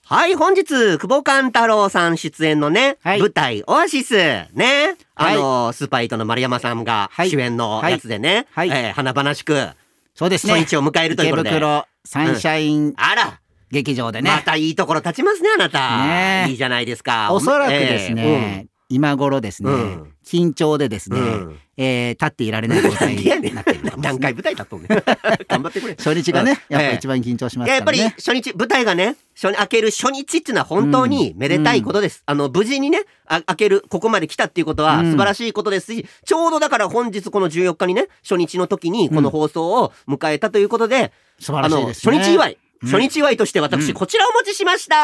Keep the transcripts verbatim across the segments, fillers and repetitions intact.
はい、本日久保勘太郎さん出演のね、はい、舞台オアシスね、あの、はい、スーパーエイトの丸山さんが主演のやつでね、はいはい、えー、華々しくそうですね、 初日を迎えるということで、 池袋サンシャイン、うん、 あら劇場でね、 またいいところ立ちますね、あなたね。いいじゃないですか。 おそらくですね、えーうん、今頃ですね、うん、緊張でですね、うんえー、立っていられない状態になってる、ね、 何回舞台立っとんね頑張ってくれ。 初日がね、やっぱ一番緊張しますからね。やっぱり初日舞台がね、初開ける初日っていうのは本当にめでたいことです、うん、あの無事にねあ開けるここまで来たっていうことは素晴らしいことですし、うん、ちょうどだから本日このじゅうよっかにね初日の時にこの放送を迎えたということで、うん、 素晴らしいですね。 あの初日祝い、うん、初日祝いとして私こちらをお持ちしました、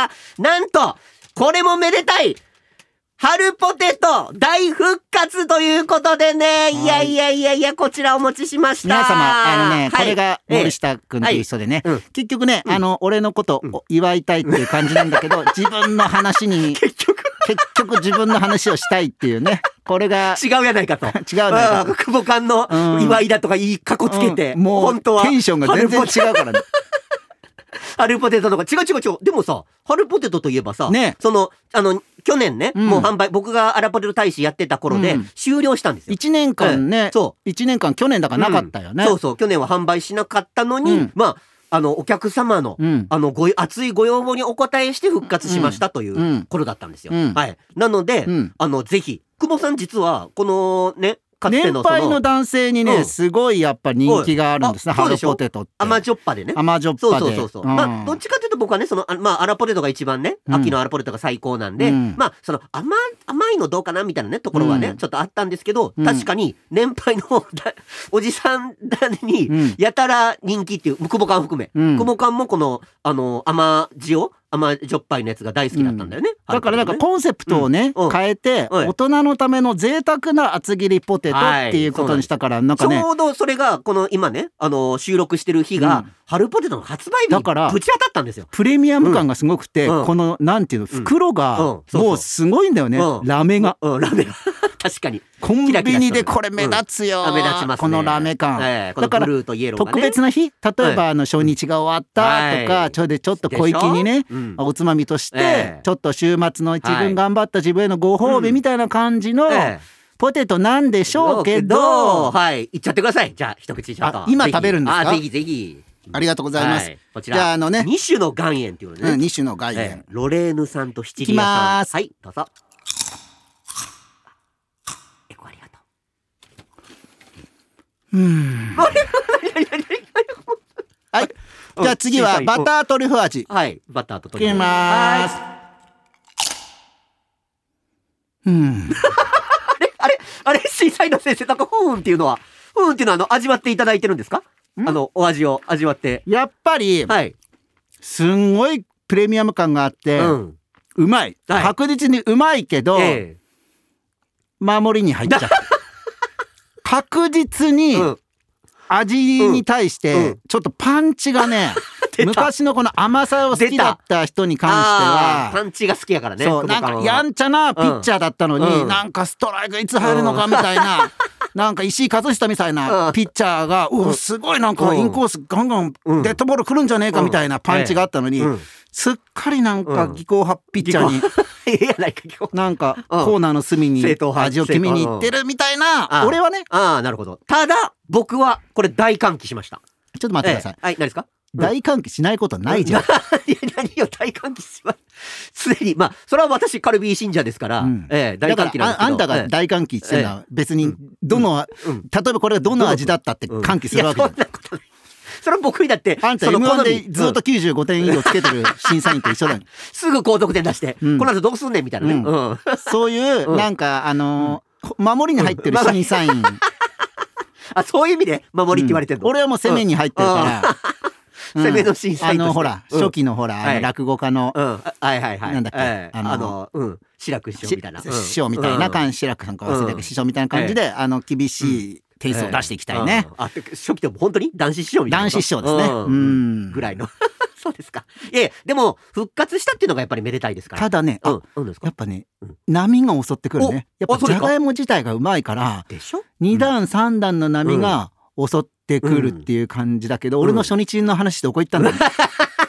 うん、なんとこれもめでたい春ポテト大復活ということでね、いやいやいやいや、こちらお持ちしました。 皆様、あのね、はい、これが森下くんという人でね、はいはい、結局ね、うん、あの俺のことを祝いたいっていう感じなんだけど、うん、自分の話に結局結局自分の話をしたいっていうね、これが違うやないかと。違うやないか。 久保勘の祝いだとかいいカッコつけて、 うん、もう本当はテンションが全然違うからね。 春ポテトとか違う違う違う。でもさ、春ポテトといえばさ、ね、そのあの去年ね、うん、もう販売僕がアラポテト大使やってた頃で、うん、終了したんですよ。 いちねんかんね、うん、そういちねんかん去年だからなかったよね、 うん、そうそう去年は販売しなかったのに、うん、まああのお客様の、うん、あのご熱いご要望にお応えして復活しましたという頃だったんですよ、うん、はい。なので、うん、あのぜひ久保さん実はこのね年配の男性にね、うん、すごいやっぱ人気があるんですね、春ポテトって。 甘じょっぱでね。 甘じょっぱで。 そうそうそうそう、うん、まあどっちかというと僕はねそのあまあアラポテトが一番ね、うん、秋のアラポテトが最高なんで、うん、まあその甘甘いのどうかなみたいなねところはね、うん、ちょっとあったんですけど、うん、確かに年配のおじさんにやたら人気っていう、久保勘含め、うん、久保勘もこのあの甘塩甘じょっぱいのやつが大好きだったんだよね、 うん、だからなんかコンセプトをね、うん、変えて、うん、大人のための贅沢な厚切りポテトっていうことにしたから、はい、なんかねちょうどそれがこの今ねあの収録してる日が、うん、春ポテトの発売日にぶち当たったんですよ。 プレミアム感がすごくて、うん、このなんていうの袋がもうすごいんだよね、うん、ラメが、 うんうん、ラメが確かにコンビニでこれ目立つよ、 うん、目立ちますね、このラメ感、 えー、このブルーとイエローがね、 特別な日、例えばあの初日が終わったとか、はい、ちょいでちょっと小粋にね、うん、おつまみとして、えー、ちょっと週末の自分頑張った自分へのご褒美みたいな感じの、うんえー、ポテトなんでしょうけど、 はい、いっちゃってください。じゃあ一口ちょっと今食べるんですか。 あぜひぜひありがとうございます、はい、 こちらじゃああのねに種の岩塩っていうのね、 うん、に種の岩塩、 えー、ロレーヌさんとシチリアさん、はいどうぞ。えこありがとう。うんはい、じゃあ次はバタートリュフ味、 はい、バターとトリュフいきます。うんあれあれあれ審査員の先生なんかふーんっていうのはふーんっていうのはあの味わっていただいてるんですか。あのお味を味わってやっぱり、はい、すんごいプレミアム感があって、うん、うまい、はい、確実にうまいけど、えー、守りに入っちゃう確実に、うん味に対してちょっとパンチがね、うん、昔のこの甘さを好きだった人に関してはパンチが好きやからね。 そうなんかやんちゃなピッチャーだったのに、うん、なんかストライクいつ入るのかみたいな、うん、なんか石井一久みたいなピッチャーが、うん、うわすごいなんかインコースガンガンデッドボール来るんじゃねえかみたいなパンチがあったのに、うんええうんすっかりなんか技巧派ピッチャーに、うん、なんかコーナーの隅に味を決めにいってるみたいな、俺はね。 ああなるほど。ただ僕はこれ大歓喜しました。 ちょっと待ってください、 ええ、はい何ですか。 大歓喜しないことないじゃん、うん、 いや何よ大歓喜しますすでにまあそれは私カルビー信者ですから、うんええ、大歓喜なんですけどあ, あんたが大歓喜してるのは別にどの、うんうん、例えばこれがどの味だったって歓喜するわけじゃん、うん、いやそんなことないそれは僕にだってあんた エムワン でずっときゅうじゅうごてん以上つけてる審査員と一緒だよすぐ高得点出して、うん、この後どうすんねんみたいなね、うんうん、 そういうなんかあのー、守りに入ってる審査員、うん、 あそういう意味で守りって言われてるの、 うん、俺はもう攻めに入ってるから、 うん、攻めの審査員として、 あのほら、うん、初期のほら、はい、落語家の、 うん、はいはいはいなんだっけ、 はい、あのあの、うん、志らく師匠みたいな、 師匠みたいな、菅志らくさんか忘れたけど師匠みたいな感じで、あの厳しい点数を出していきたいね、 えー、あ初期でも本当に男子師匠みたいな男子師匠ですね、うん、 ぐらいのそうですか。いやでも復活したっていうのがやっぱりめでたいですから。 ただね、あ、うん、やっぱね、うん、波が襲ってくるね。やっぱじゃがいも自体がうまいからでしょ、 に段さん段の波が襲ってくるっていう感じだけど、うん、俺の初日の話どこ行ったんだろう、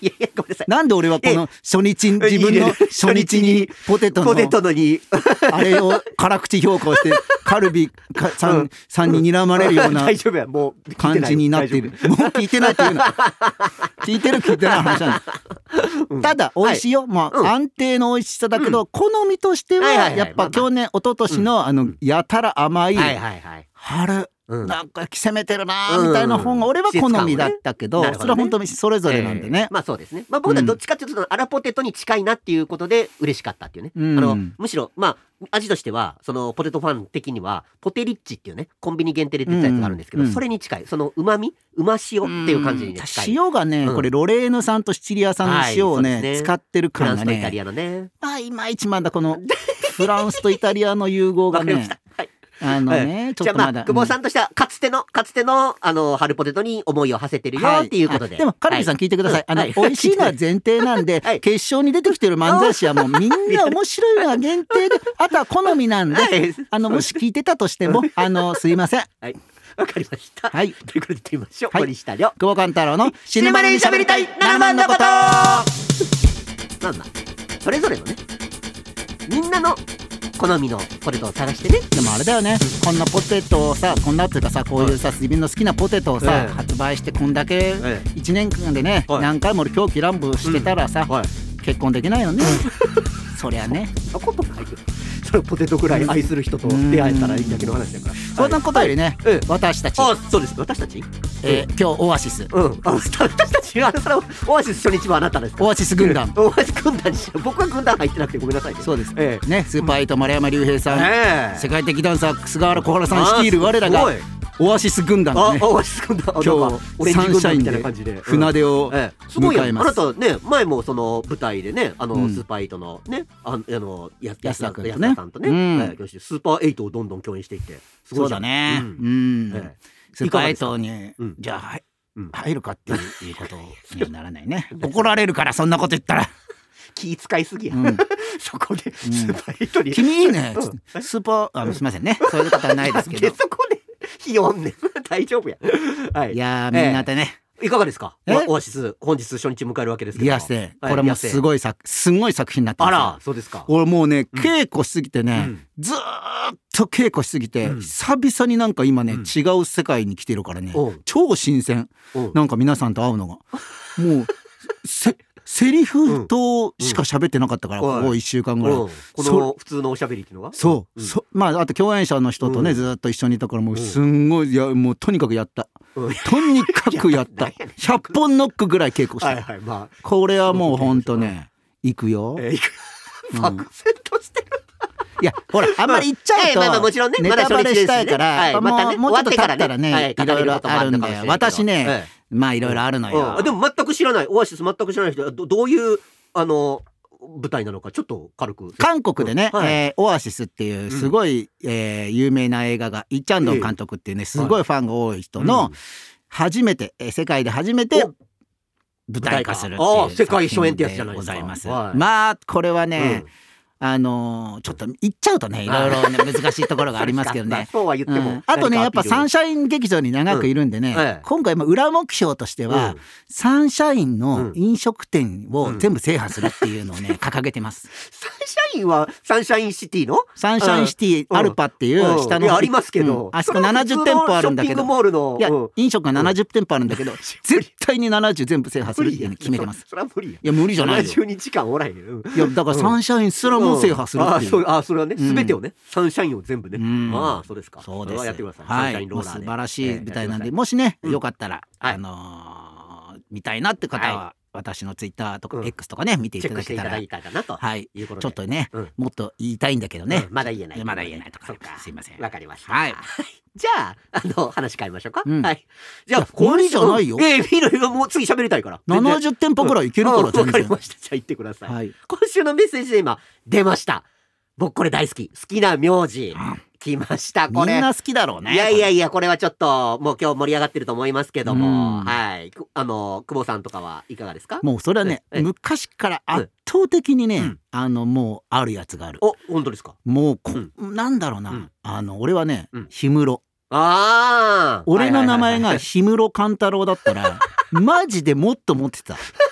いやいやごめんなさい。 なんで俺はこの初日自分の初日にポテトのポテトのにあれを辛口評価をしてカルビさんさんに睨まれるような大丈夫やもう感じになっている。もう聞いてないっていうの聞いてる聞いてない話なんだ、うん、ただ美味しいよ、はい、まあ、うん、安定の美味しさだけど、うん、好みとしてはやっぱ去年一昨年のあのやたら甘い春うん、なんか攻めてるなみたいな方が俺は好みだったけど、うんね、それは本当にそれぞれなんでね、えー、 まあそうですね、まあ、僕はどっちかっていうとアラポテトに近いなっていうことで嬉しかったっていうね、うん、あのむしろまあ味としてはそのポテトファン的にはポテリッチっていうねコンビニ限定で出たやつがあるんですけど、うん、それに近いそのうまみうま塩っていう感じに、ね、近い。 塩がね、うん、これロレーヌ産とシチリア産の塩をね、はい、ね使ってる感がね、 フランスとイタリアのね、 あいまいちまだこのフランスとイタリアの融合がねあのね、はい、ちょっとまだじゃあまあ久保さんとしてはかつてのかつてのあの春ポテトに思いを馳せてるよっていうことで、はい、 でもカルビさん聞いてください、はい、あの、はい、美味しいのは前提なんで、はい、決勝に出てきてる漫才師はもうみんな面白いのは限定であとは好みなんで、はい、あのもし聞いてたとしてもあのすいません。 はいわかりました、はい、ということで言ってみましょう、はい、森下涼久保勘太郎の死ぬまでに喋りたいななまんのことなんだそれぞれのねみんなの好みのポテトを探してね。 でもあれだよね、こんなポテトをさこんなっていうかさこういうさ自分の好きなポテトをさ、はい、発売してこんだけいちねんかんでね、はい、何回も狂喜乱舞してたらさ、うんはい、結婚できないよねそりゃねそんなことないよ。それポテトぐらい愛する人と出会えたらいいだけの話だから、 そんなことよりね、はい、私たちあそうです私たち、 えー、今日オアシス、 うん、あ私たちあのそれオアシス初日はあなたですか。 オアシス軍団オアシス軍団にし僕は軍団入ってなくてごめんなさいね。 そうです、 えー、 ねスーパーエイト丸山隆平さん、えー、世界的ダンサー菅原小原さん率いる我らがオアシス軍団ね、 あオアシス軍団今日サンシャインで船出を迎えます。 あなたね前もその舞台でねあの、うん、スーパーエイトのねああの安田君とねさんとね、うんえー、スーパーエイトをどんどん共演していってすごいじゃん。そうだね、うんうんえー、 スーパーエイトに、うん、じゃあ、はいうん、入るかっていうことにはならないね怒られるからそんなこと言ったら気使いすぎや、うん、そこでスーパーエイトに、 うん、君いいね、うん、スーパーあすみませんねそういうことはないですけどそこでひよんね大丈夫や、 はい、いやみんなでね、 えー、いかがですかオアシス本日初日迎えるわけですけど、 いやせこれもすごい作すごい作品になってます。 あらそうですか。 俺もうね稽古しすぎてね、うん、ずーっと稽古しすぎて、うん、久々になんか今ね、うん、違う世界に来てるからね超新鮮なんか皆さんと会うのがもうせセリフとしか喋ってなかったから、うん、ここいっしゅうかんぐらい、うん、 この普通のおしゃべりっていうのがそう、うん、そまああと共演者の人とね、うん、ずっと一緒にいたからもうすんごいいやもうとにかくやった、うん、とにかくやったひゃっぽんノックぐらい稽古した、はいはいまあ、これはもうほんとね行くよ、えー、行く漠然としてるいやほらあんまり言っちゃうと、まあまあもちろんね、ネタバレしたいから、はい、またねもうちょっと経ったらね、はい、いろいろあるんだよ私ね、はい、まあいろいろあるのよ、 うん、でも全く知らないオアシス全く知らない人は ど, どういうあの舞台なのかちょっと軽く韓国でね、うんはいえー、オアシスっていうすごい、うんえー、有名な映画がイ・チャンドン監督っていうねすごいファンが多い人の初めて、うん、世界で初めて舞台化するっていう世界初演ってやつじゃないですか。 ございます、はい、まあこれはね、うんあのー、ちょっと言っちゃうとねいろいろ、ね、難しいところがありますけどねそうは言っても、うん、 あとねやっぱサンシャイン劇場に長くいるんでね、うんはい、今回も裏目標としては、うん、サンシャインの飲食店を全部制覇するっていうのをね、うん、掲げてます。 サンシャインはサンシャインシティのサンシャインシティアルパっていう下の、 うん、ありますけど、 うん、あそこななじゅってんぽあるんだけどいや、うん、飲食がななじゅってんぽあるんだけど、うん、絶対にななじゅう全部制覇するっていうの決めてます。 それは無理や。 いや無理じゃないよ。 ななじゅうにちかんおらへんよ。 いやだからサンシャインすらも制覇するっていう、 うんうんあそれはね、すべてをね、サンシャインを全部ね、うん、ああそうですか。 そうです。 やってください。 はい、 サンシャインローラーで素晴らしい舞台なんで、えー、もしね、うん、よかったら、あのー、見たいなって方は、はい、私のツイッターとか X とかね、うん、見ていただけたら、 チェックしていただいたかなと、 はい、 いうことでちょっとね、 うん、 もっと言いたいんだけどね、 うん、まだ言えない、 まだ言えないとか、すいません。 わかりました。 はい。 じゃああの話変えましょうか。 うん、 はい。 じゃあこれじゃないよ。 ええー、いいのよもう次喋りたいから。 ななじゅってんぽぐらいいけるから、 うん、わかりました。じゃあ言ってください。はい、今週のメッセージで今出ました。僕これ大好き好きな名字、うん、来ましたこれみんな好きだろうね。 いやいやいやこれはちょっともう今日盛り上がってると思いますけども、はいあの久保さんとかはいかがですか。 もうそれはね昔から圧倒的にね、うん、あのもうあるやつがある。 お本当ですか。 もうこ、うん、なんだろうな、うん、あの俺はね氷室、 うん、あ俺の名前が氷室勘太郎だったらマジでもっと持ってた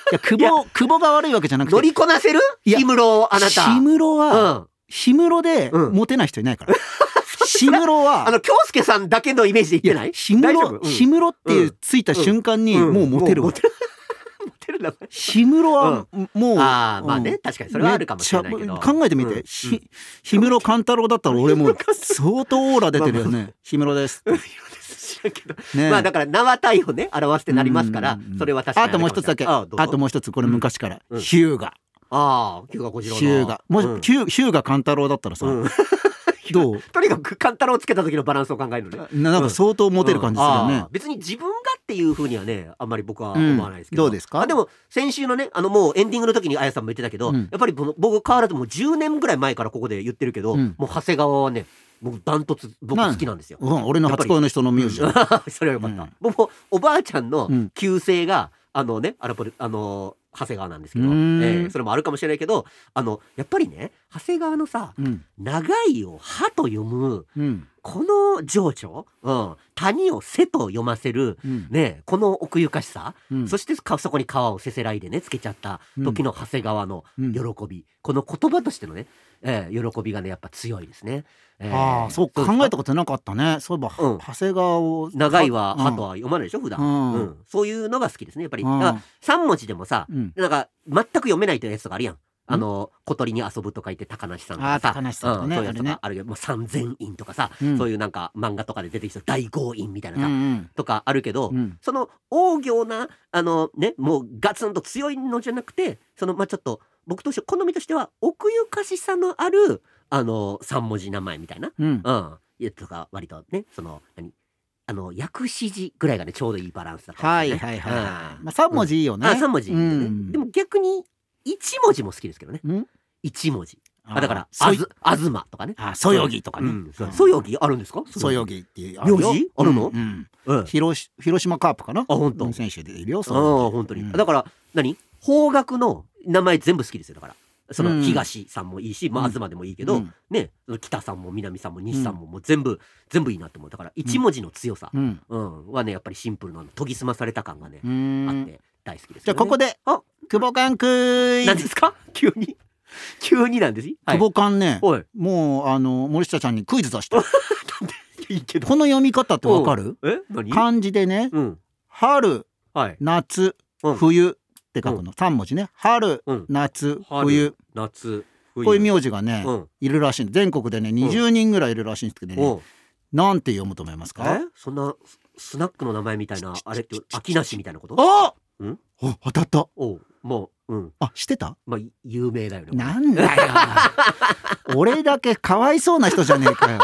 や久保久保が悪いわけじゃなくて乗りこなせる氷室あなた。 氷室は、 うん、 氷室でモテない人いないから、うん、氷室はあの京介さんだけのイメージで言ってない？ 氷室、うん、氷室っていうついた瞬間にもうモテるわ、うんうん、氷室はもう、うん、 あまあね、確かにそれはあるかもしれないけど考えてみて、うん、氷室勘太郎だったら俺も相当オーラ出てるよね。氷室です知らんけど、ね、まあだから名は体をね表してなりますから、うんうんうん、それは確かにあ, あともう一つだけ あ, あともう一つこれ昔から、うん、ヒューガああヒューガ小次郎のヒューガもし、うん、ヒューガ勘太郎だったらさ、うんどうとにかく勘太郎をつけた時のバランスを考えるのね。 なんか相当モテる感じですよね、うんうん、 別に自分がっていう風にはねあんまり僕は思わないですけど、 うん、どうですか？ あでも先週のねあのもうエンディングの時にあやさんも言ってたけど、うん、やっぱり僕変わらずもうじゅうねんぐらい前からここで言ってるけど、うん、もう長谷川はね僕ダントツ僕好きなんですよ、 うん、俺の初恋の人のミュージアム、 うん、それはよかった、うん、僕もおばあちゃんの旧姓があのねアラポルあの長谷川なんですけど、えー、それもあるかもしれないけどあのやっぱりね長谷川のさ、うん、長いを歯と読む、うん、この情緒、うん、谷を背と読ませる、うん、ね、この奥ゆかしさ、うん、そしてそこに川をせせらいでねつけちゃった時の長谷川の喜び、うん、この言葉としてのね、えー、喜びがねやっぱ強いですね。えー、 ああそう考えたことなかったね。そういえば、うん、長谷川を長いは歯とは読まないでしょ普段、うんうん、そういうのが好きですねやっぱり。だからさん文字でもさ、うん、なんか全く読めないというやつとかあるやん。あの小鳥に遊ぶと書いて高梨さんとかさ、 高梨さんとかね、 うん、そういうやつとかあるけど、もう三千院とかさ、うん、そういうなんか漫画とかで出てきた大豪院みたいなさ、うんうん、とかあるけど、うん、その大行なあのねもうガツンと強いのじゃなくて、そのまあちょっと僕として好みとしては奥ゆかしさのあるあの三文字名前みたいな、うんうん、やつとか割とねその何あの薬師寺ぐらいがねちょうどいいバランスだった、ね、 はいはいはい、うん、まあ三文字いいよね、 うん、あ三文字いいよね、うん、でも逆に一文字も好きですけどね、うん、一文字あだからあずあずまとかね、 あそよぎとかね、 そよぎあるんですか？ そよぎっていう名字あるの？ うんうん、広, 広島カープかな、 あ本当選手でいるよ。 あ本当に、うん、だから何邦楽の名前全部好きですよ。だからその東さんもいいし、うん、まあ東でもいいけど、うん、ね北さんも南さんも西さんももう全部、うん、全部いいなって思う。だから一文字の強さ、うんうん、はねやっぱりシンプルな研ぎ澄まされた感がねあって大好きです、ね、 じゃあここであ久保館クイズ。 何ですか急に急になんです、 はい、久保館ねもうあの森下ちゃんにクイズ出したいいけどこの読み方ってわかる？え何漢字でね、うん、春、はい、夏、うん、冬って書くの、うん、さん文字ね。春、うん、夏、冬、 夏、 冬こういう名字がね、うん、いるらしいんで全国でねにじゅうにんぐらいいるらしいんですけどね、うん、なんて読むと思いますか？ えそんなスナックの名前みたいなあれって秋梨みたいなこと？ あんお当たった。 おもう、うん、 あ知ってた？ まあ有名だよね。 なんだよ俺だけかわいそうな人じゃねえかよ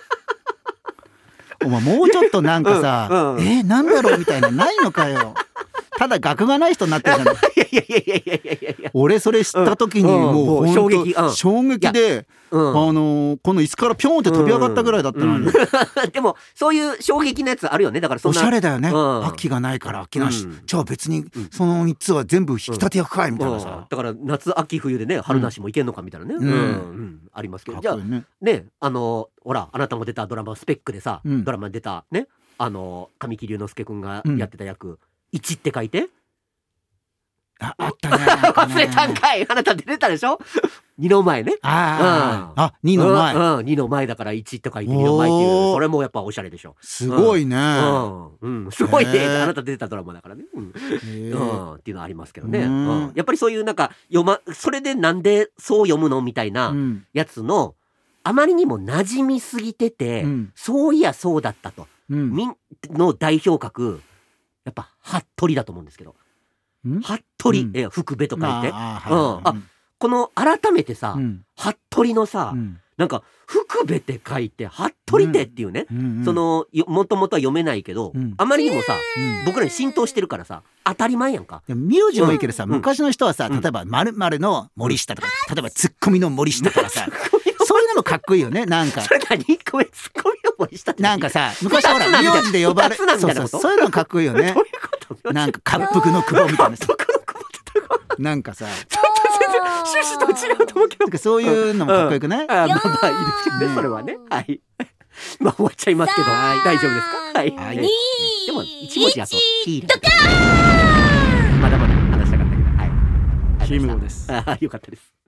お前もうちょっとなんかさ、うんうん、えー、なんだろうみたいなないのかよただ学がない人になってるじゃない。 いやいやいやいやいやいやいや俺それ知った時にもう衝撃、うん、衝撃で、うん、あのー、この椅子からピョンって飛び上がったぐらいだったのに、うんうん、でもそういう衝撃のやつあるよね。だからそんなおしゃれだよね、うん、秋がないから秋なし、うん、じゃあ別にそのみっつは全部引き立て役かいみたいなさ、うんうん、 だから夏秋冬でね春なしもいけんのかみたいなね、うんうんうん、ありますけど、じゃあねあのー、ほらあなたも出たドラマスペックでさ、うん、ドラマに出たねあのー、神木隆之介くんがやってた役、うん、いちって書いてあ, あったね忘れたんかい。あなた出てたでしょにの前ね。 あ、うん、あにの前、 うんうん、にの前だからいちと書いてにの前っていうそれもやっぱおしゃれでしょ。 すごいね、 うんうんうん、すごいね。あなた出てたドラマだからね、うんうん、っていうのはありますけどね、うんうん、やっぱりそういうなんか読まそれでなんでそう読むのみたいなやつの、うん、あまりにも馴染みすぎてて、うん、そういやそうだったと、うん、みんの代表格やっぱ服部だと思うんですけど、服部、うん、え福部と書いて、あ、うん、あこの改めてさ、うん、服部のさ、うん、なんか福部って書いて服部手っていうね、うんうん、そのもともとは読めないけど、うん、あまりにもさ、うん、僕らに浸透してるからさ当たり前やんか。 名字もいいけどさ、うん、昔の人はさ、例えば〇〇の森下とか、うん、例えばツッコミの森下とかさそういうのもかっこいいよね。なんかそれ何これツッコミの森下ってなんかさ昔ほら名字で呼ばれそうそうそういうのかっこいいよね。どういうことなんか滑腹の久保みたいなさなんかさちょっと全然趣旨と違うと思うけどそういうのもかっこよくない？ うん、あまあまあいいですけどね、それはね。はいまあ終わっちゃいますけど大丈夫ですか？はい、はい、でも一文字やとヒールまだまだ話したかったけど、はいりがとうございました。 ヒムゴです。 あよかったです。